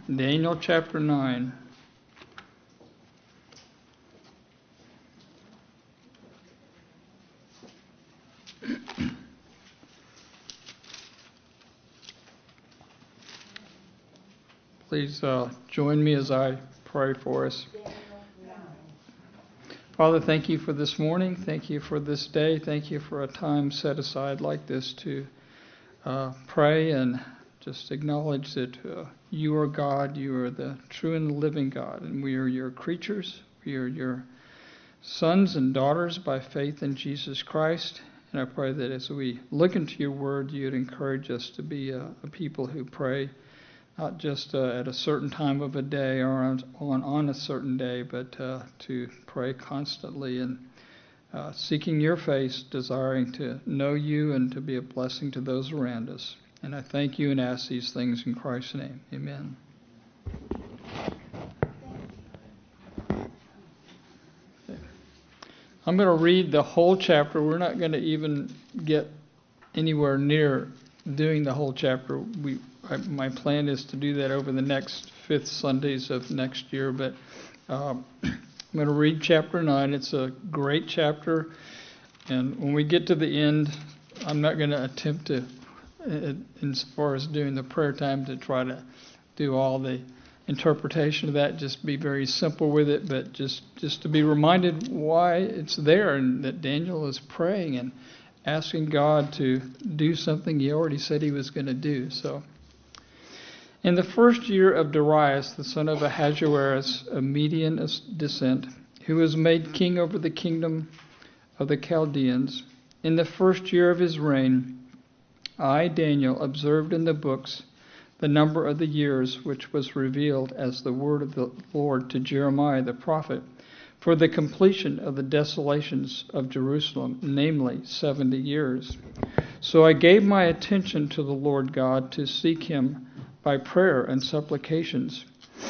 Daniel chapter 9. Please join me as I pray for us. Father, thank you for this morning. Thank you for this day. Thank you for a time set aside like this to pray and just acknowledge that you are God. You are the true and living God, and we are your creatures. We are your sons and daughters by faith in Jesus Christ. And I pray that as we look into your word, you'd encourage us to be a people who pray, not just at a certain time of a day or on a certain day, but to pray constantly and seeking your face, desiring to know you and to be a blessing to those around us. And I thank you and ask these things in Christ's name. Amen. I'm going to read the whole chapter. We're not going to even get anywhere near doing the whole chapter. My plan is to do that over the next 5th Sundays of next year, but I'm going to read chapter 9. It's a great chapter, and when we get to the end, I'm not going to attempt to, as far as doing the prayer time, to try to do all the interpretation of that. Just be very simple with it, but just to be reminded why it's there and that Daniel is praying and asking God to do something he already said he was going to do. So, in the first year of Darius, the son of Ahasuerus, of Median descent, who was made king over the kingdom of the Chaldeans, in the first year of his reign, I, Daniel, observed in the books the number of the years which was revealed as the word of the Lord to Jeremiah the prophet, for the completion of the desolations of Jerusalem, namely 70 years. So I gave my attention to the Lord God to seek him by prayer and supplications,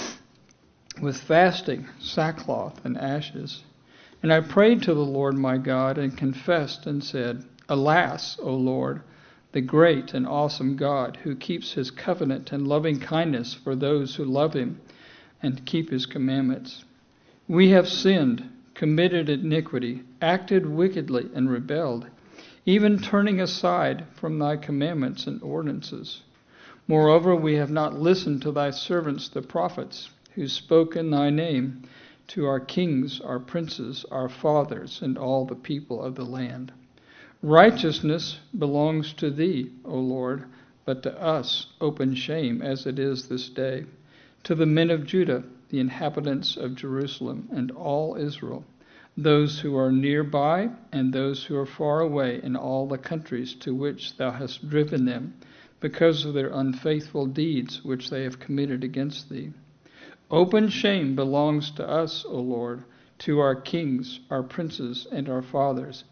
with fasting, sackcloth, and ashes. And I prayed to the Lord my God and confessed and said, Alas, O Lord, the great and awesome God, who keeps his covenant and loving kindness for those who love him and keep his commandments. We have sinned, committed iniquity, acted wickedly, and rebelled, even turning aside from thy commandments and ordinances. Moreover, we have not listened to thy servants the prophets, who spoke in thy name to our kings, our princes, our fathers, and all the people of the land. Righteousness belongs to thee, O Lord, but to us open shame, as it is this day, to the men of Judah, the inhabitants of Jerusalem, and all Israel, those who are nearby and those who are far away in all the countries to which thou hast driven them, because of their unfaithful deeds which they have committed against thee. Open shame belongs to us, O Lord, to our kings, our princes, and our fathers,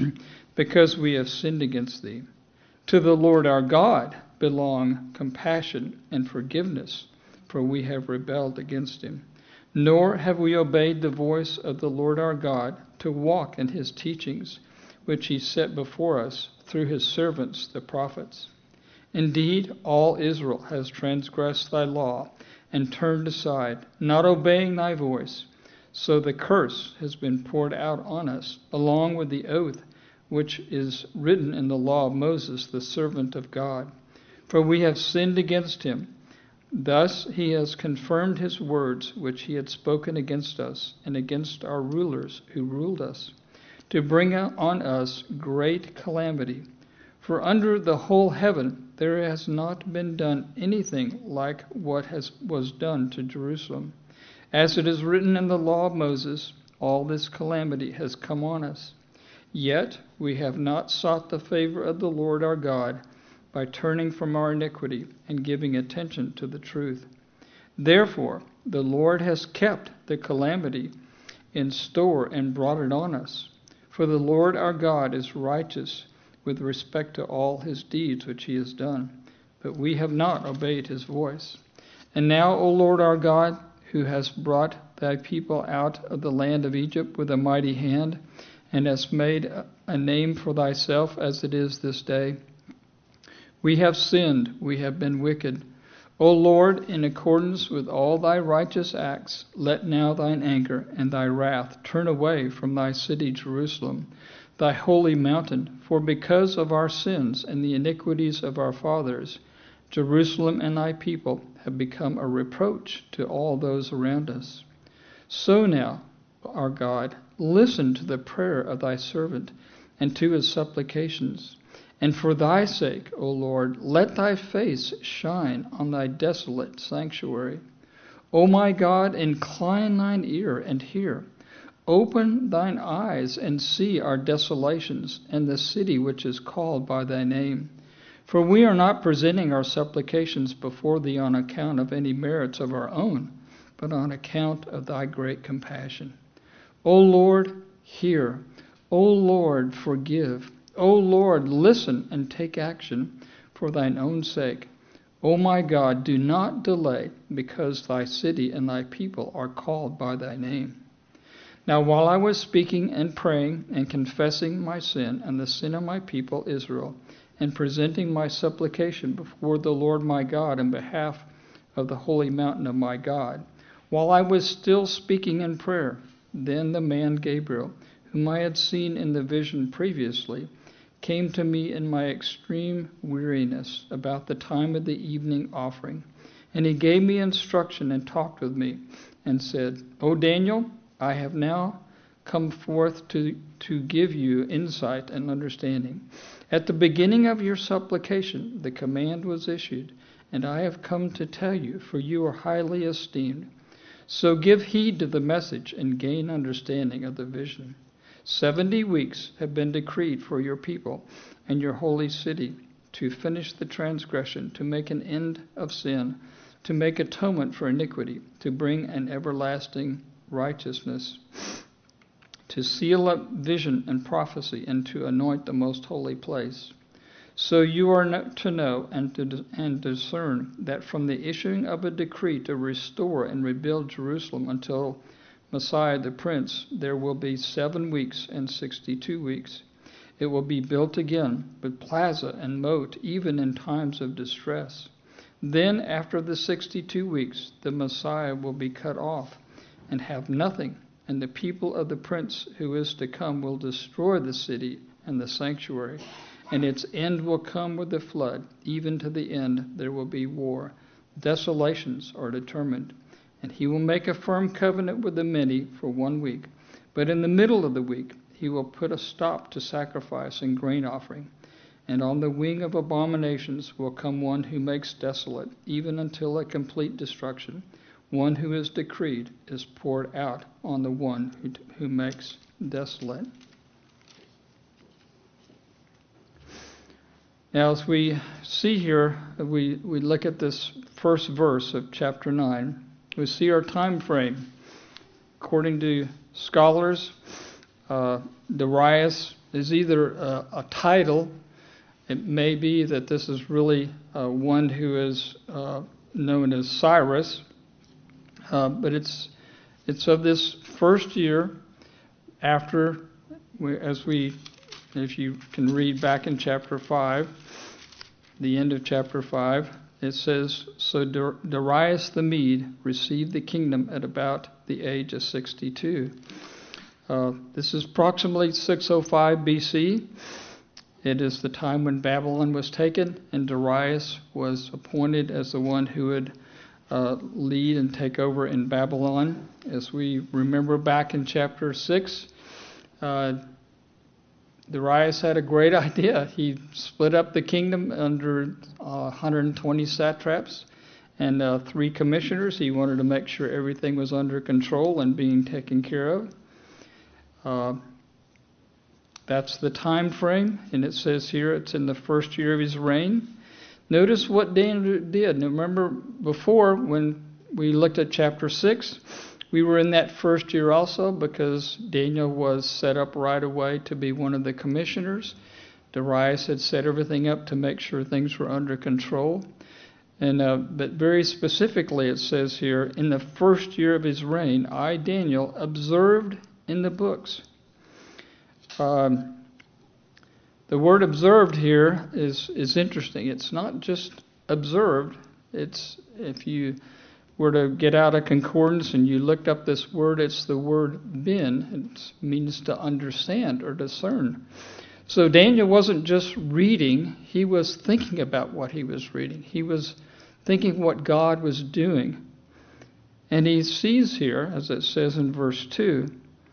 because we have sinned against thee. To the Lord our God belong compassion and forgiveness, for we have rebelled against him. Nor have we obeyed the voice of the Lord our God to walk in his teachings, which he set before us through his servants the prophets. Indeed, all Israel has transgressed thy law and turned aside, not obeying thy voice. So the curse has been poured out on us, along with the oath which is written in the law of Moses, the servant of God. For we have sinned against him. Thus he has confirmed his words which he had spoken against us and against our rulers who ruled us, to bring on us great calamity. For under the whole heaven there has not been done anything like what was done to Jerusalem. As it is written in the law of Moses, all this calamity has come on us. Yet we have not sought the favor of the Lord our God by turning from our iniquity and giving attention to the truth. Therefore the Lord has kept the calamity in store and brought it on us. For the Lord our God is righteous with respect to all his deeds which he has done, but we have not obeyed his voice. And now, O Lord our God, who has brought thy people out of the land of Egypt with a mighty hand, and hast made a name for thyself as it is this day, we have sinned, we have been wicked. O Lord, in accordance with all thy righteous acts, let now thine anger and thy wrath turn away from thy city Jerusalem, thy holy mountain, for because of our sins and the iniquities of our fathers, Jerusalem and thy people have become a reproach to all those around us. So now, our God, listen to the prayer of thy servant and to his supplications. And for thy sake, O Lord, let thy face shine on thy desolate sanctuary. O my God, incline thine ear and hear. Open thine eyes and see our desolations and the city which is called by thy name. For we are not presenting our supplications before thee on account of any merits of our own, but on account of thy great compassion. O Lord, hear. O Lord, forgive. O Lord, listen and take action for thine own sake. O my God, do not delay, because thy city and thy people are called by thy name. Now while I was speaking and praying and confessing my sin and the sin of my people Israel, and presenting my supplication before the Lord my God in behalf of the holy mountain of my God, while I was still speaking in prayer, then the man Gabriel, whom I had seen in the vision previously, came to me in my extreme weariness about the time of the evening offering. And he gave me instruction and talked with me and said, O Daniel, I have now come forth to give you insight and understanding. At the beginning of your supplication, the command was issued, and I have come to tell you, for you are highly esteemed. So give heed to the message and gain understanding of the vision. 70 weeks have been decreed for your people and your holy city to finish the transgression, to make an end of sin, to make atonement for iniquity, to bring an everlasting righteousness, to seal up vision and prophecy, and to anoint the most holy place. So you are to know and discern that from the issuing of a decree to restore and rebuild Jerusalem until Messiah the Prince, there will be 7 weeks and 62 weeks. It will be built again with plaza and moat, even in times of distress. Then, after the 62 weeks, the Messiah will be cut off and have nothing, and the people of the Prince who is to come will destroy the city and the sanctuary, and its end will come with the flood. Even to the end there will be war. Desolations are determined. And he will make a firm covenant with the many for 1 week. But in the middle of the week, he will put a stop to sacrifice and grain offering. And on the wing of abominations will come one who makes desolate, even until a complete destruction. One who is decreed is poured out on the one who makes desolate. Now, as we see here, we look at this first verse of chapter 9. We see our time frame. According to scholars, Darius is either a title. It may be that this is really one who is known as Cyrus, but it's of this first year after, if you can read back in chapter 5, the end of chapter 5. It says, so Darius the Mede received the kingdom at about the age of 62. This is approximately 605 BC. It is the time when Babylon was taken, and Darius was appointed as the one who would lead and take over in Babylon. As we remember back in chapter 6, Darius had a great idea. He split up the kingdom under 120 satraps and 3 commissioners. He wanted to make sure everything was under control and being taken care of. That's the time frame, and it says here it's in the first year of his reign. Notice what Daniel did. Now remember before when we looked at chapter 6, we were in that first year also because Daniel was set up right away to be one of the commissioners. Darius had set everything up to make sure things were under control. But very specifically it says here, in the first year of his reign, I, Daniel, observed in the books. The word observed here is interesting. It's not just observed. It's if you were to get out a concordance and you looked up this word, it's the word bin. It means to understand or discern. So Daniel wasn't just reading, he was thinking about what he was reading. He was thinking what God was doing. And he sees here, as it says in verse 2,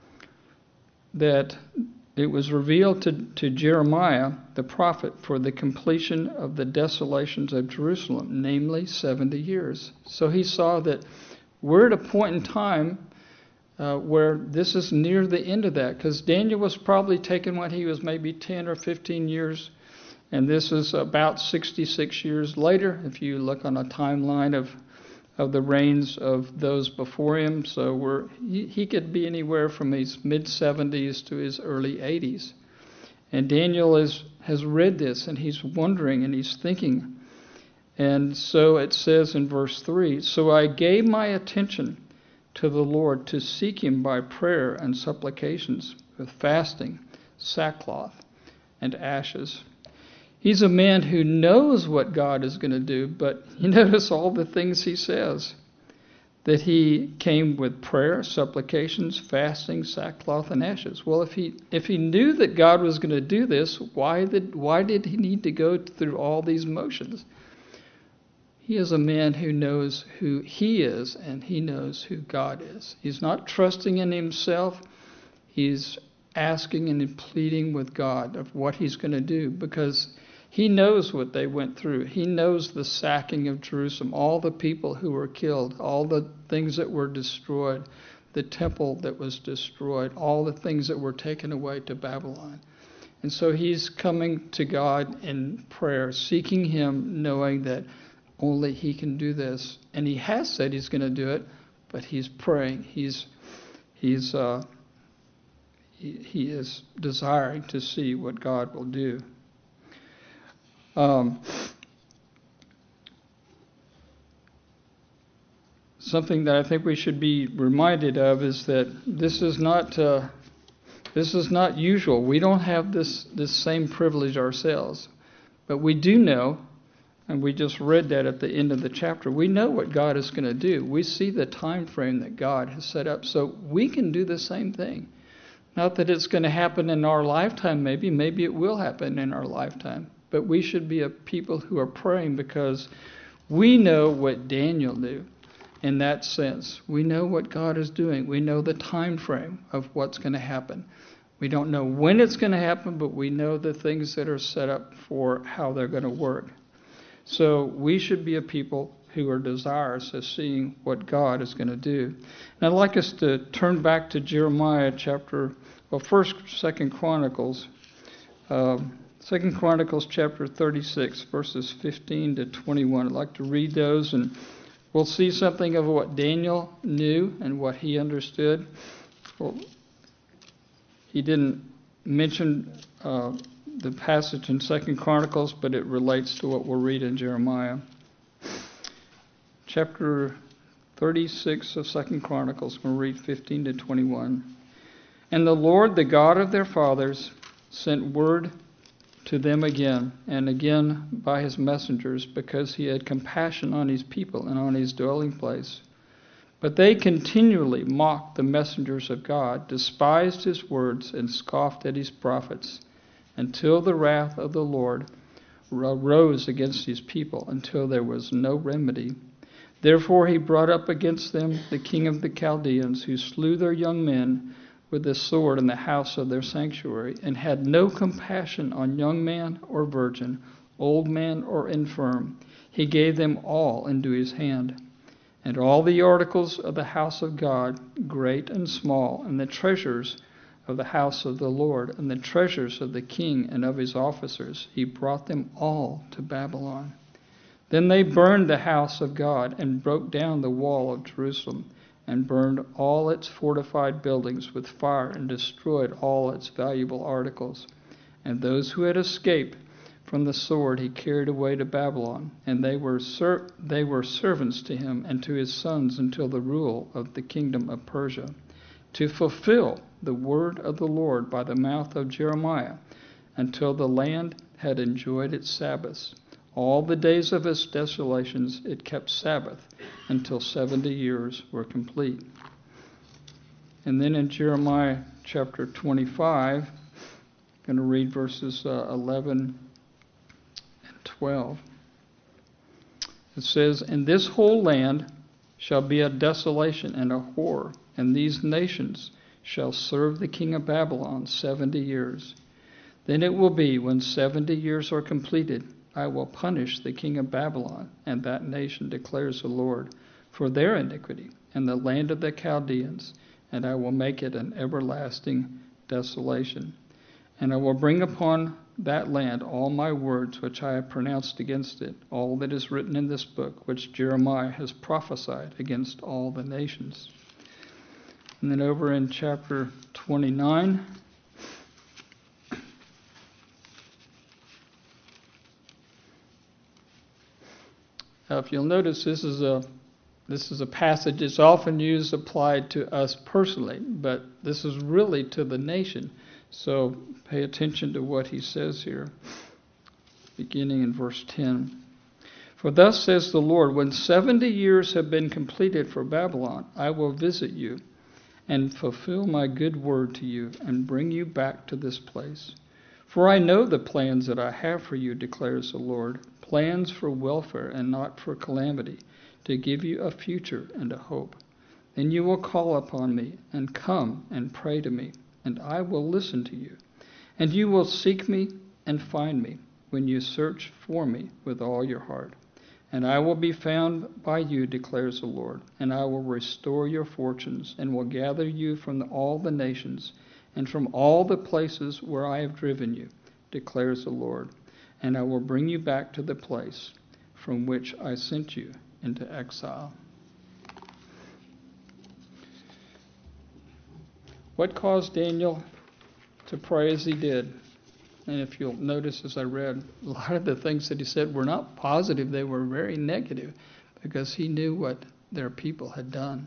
that it was revealed to Jeremiah the prophet for the completion of the desolations of Jerusalem, namely 70 years. So he saw that we're at a point in time where this is near the end of that, because Daniel was probably taken when he was maybe 10 or 15 years, and this is about 66 years later, if you look on a timeline of the reigns of those before him. So he could be anywhere from his mid-70s to his early 80s. And Daniel has read this, and he's wondering, and he's thinking. And so it says in verse 3, "So I gave my attention to the Lord to seek him by prayer and supplications with fasting, sackcloth, and ashes." He's a man who knows what God is going to do, but you notice all the things he says. That he came with prayer, supplications, fasting, sackcloth, and ashes. Well, if he knew that God was going to do this, why did he need to go through all these motions? He is a man who knows who he is, and he knows who God is. He's not trusting in himself. He's asking and pleading with God of what he's going to do, because he knows what they went through. He knows the sacking of Jerusalem, all the people who were killed, all the things that were destroyed, the temple that was destroyed, all the things that were taken away to Babylon. And so he's coming to God in prayer, seeking him, knowing that only he can do this. And he has said he's going to do it, but he's praying. He is desiring to see what God will do. Something that I think we should be reminded of is that this is not usual. We don't have this same privilege ourselves, but we do know, and we just read that at the end of the chapter. We know what God is going to do. We see the time frame that God has set up, so we can do the same thing. Not that it's going to happen in our lifetime. Maybe it will happen in our lifetime. But we should be a people who are praying, because we know what Daniel knew in that sense. We know what God is doing. We know the time frame of what's going to happen. We don't know when it's going to happen, but we know the things that are set up for how they're going to work. So we should be a people who are desirous of seeing what God is going to do. And I'd like us to turn back to Jeremiah chapter 2 Chronicles. 2 Chronicles chapter 36, verses 15 to 21. I'd like to read those, and we'll see something of what Daniel knew and what he understood. Well, he didn't mention the passage in 2 Chronicles, but it relates to what we'll read in Jeremiah. Chapter 36 of 2 Chronicles, we'll read 15 to 21. "And the Lord, the God of their fathers, sent word to them again and again by his messengers, because he had compassion on his people and on his dwelling place. But they continually mocked the messengers of God, despised his words, and scoffed at his prophets, until the wrath of the Lord rose against his people, until there was no remedy. Therefore he brought up against them the king of the Chaldeans, who slew their young men with the sword in the house of their sanctuary, and had no compassion on young man or virgin, old man or infirm. He gave them all into his hand. And all the articles of the house of God, great and small, and the treasures of the house of the Lord, and the treasures of the king and of his officers, he brought them all to Babylon. Then they burned the house of God, and broke down the wall of Jerusalem, and burned all its fortified buildings with fire, and destroyed all its valuable articles. And those who had escaped from the sword he carried away to Babylon, and they were servants to him and to his sons until the rule of the kingdom of Persia, to fulfill the word of the Lord by the mouth of Jeremiah, until the land had enjoyed its Sabbaths. All the days of its desolations it kept Sabbath until 70 years were complete. And then in Jeremiah chapter 25, I'm going to read verses 11 and 12. It says, "And this whole land shall be a desolation and a horror, and these nations shall serve the king of Babylon 70 years. Then it will be, when 70 years are completed, I will punish the king of Babylon and that nation, declares the Lord, for their iniquity, and the land of the Chaldeans, and I will make it an everlasting desolation. And I will bring upon that land all my words which I have pronounced against it, all that is written in this book, which Jeremiah has prophesied against all the nations." And then over in chapter 29, if you'll notice, this is a passage that's often used, applied to us personally, but this is really to the nation. So pay attention to what he says here, beginning in verse 10. "For thus says the Lord, when 70 years have been completed for Babylon, I will visit you and fulfill my good word to you and bring you back to this place. For I know the plans that I have for you, declares the Lord, plans for welfare and not for calamity, to give you a future and a hope. Then you will call upon me and come and pray to me, and I will listen to you. And you will seek me and find me when you search for me with all your heart. And I will be found by you, declares the Lord, and I will restore your fortunes and will gather you from all the nations and from all the places where I have driven you, declares the Lord, and I will bring you back to the place from which I sent you into exile." What caused Daniel to pray as he did? And if you'll notice as I read, a lot of the things that he said were not positive, they were very negative, because he knew what their people had done.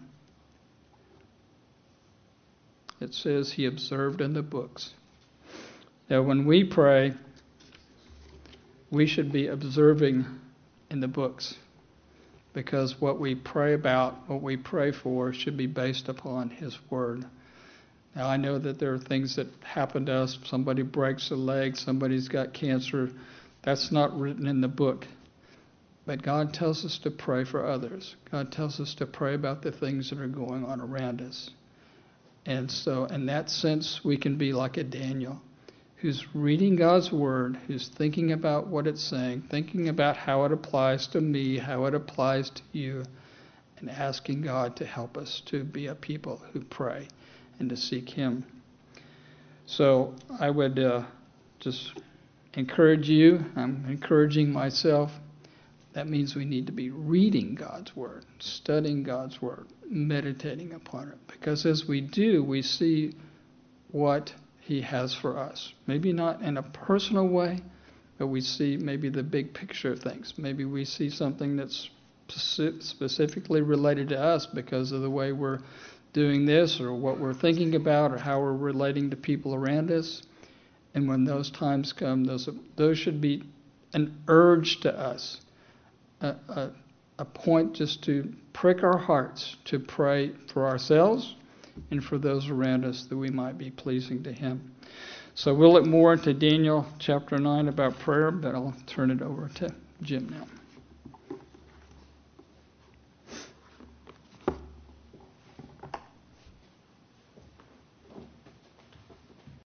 It says he observed in the books. Now when we pray, we should be observing in the books, because what we pray about, what we pray for, should be based upon his word. Now, I know that there are things that happen to us. Somebody breaks a leg, somebody's got cancer. That's not written in the book. But God tells us to pray for others. God tells us to pray about the things that are going on around us. And so, in that sense, we can be like a Daniel, who's reading God's word, who's thinking about what it's saying, thinking about how it applies to me, how it applies to you, and asking God to help us to be a people who pray and to seek him. So I would just encourage you, I'm encouraging myself, that means we need to be reading God's word, studying God's word, meditating upon it. Because as we do, we see what he has for us. Maybe not in a personal way, but we see maybe the big picture of things. Maybe we see something that's specifically related to us because of the way we're doing this, or what we're thinking about, or how we're relating to people around us. And when those times come, those should be an urge to us, a point just to prick our hearts to pray for ourselves and for those around us, that we might be pleasing to him. So we'll look more into Daniel chapter 9 about prayer, but I'll turn it over to Jim now.